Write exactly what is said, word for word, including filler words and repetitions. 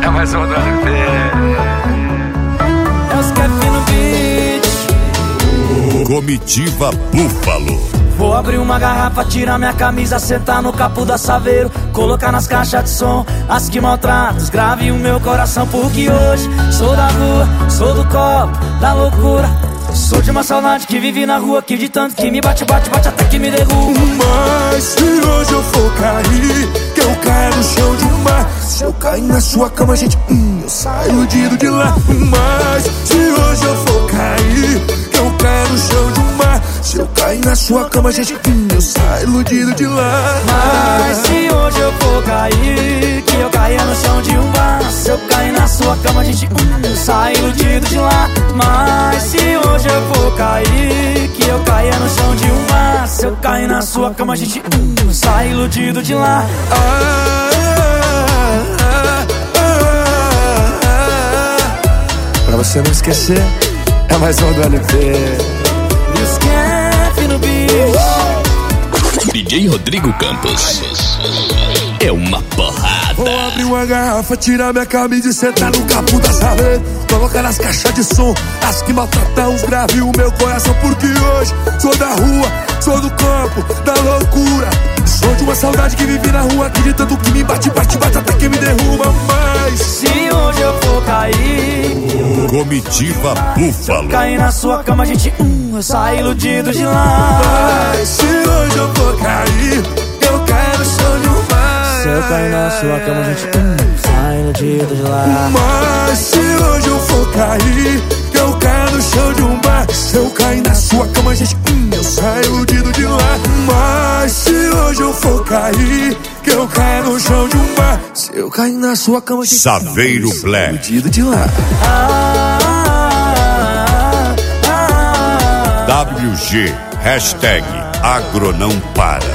É mais um do L P. É os Kef no beat. Comitiva Búfalo. Vou abrir uma garrafa, tirar minha camisa, sentar no capô da Saveiro, colocar nas caixas de som as que maltratos, grave o meu coração, porque hoje sou da rua, sou do copo, da loucura. Sou de uma saudade que vive na rua, que de tanto que me bate, bate, bate até que me derruba. Mas se hoje eu for cair, que eu caia no chão de um mar. Se eu cair na sua cama, gente, hum, eu saio iludido de lá. Mas se hoje eu for cair, que eu caia no chão de um mar. Se eu cair na sua cama, gente, hum, eu saio iludido de lá. Mas se hoje eu for cair, que eu caia no chão de um bar. Se eu cair na sua cama, gente, hum, eu saio iludido de lá. Mas se hoje eu for cair, que eu caia no chão de um bar. Se eu cair na sua cama, gente, hum, eu saio iludido de lá. Ah, ah, ah, ah. Pra você não esquecer, é mais um do L P. E os Kef no beat. D J Rodrigo Campos. É uma porrada. Vou abrir uma garrafa, tirar minha camisa e sentar no capô da Saveiro, colocar nas caixas de som as que maltratam os graves o meu coração, porque hoje sou da rua, sou do campo, da loucura. Sou de uma saudade que vive na rua, que de tanto que me bate, bate, bate até que me derruba. Mas se hoje eu for cair, Comitiva Búfalo. cair na sua cama, gente, hum, eu saio iludido de lá. Mas se hoje eu for cair, eu caio no chão de um mar. Se eu cair na sua cama, gente, hum, saio iludido de lá. Mas se hoje eu for cair, que eu caia no chão de um bar. Se eu cair na sua cama, gente, hum, eu saio iludido de lá. Mas se hoje eu for cair, que eu caia no chão de um bar. Se eu cair na sua cama, gente, Saveiro hum, Black. iludido de lá. Ah, ah, ah, ah. W G, hashtag Agro não para.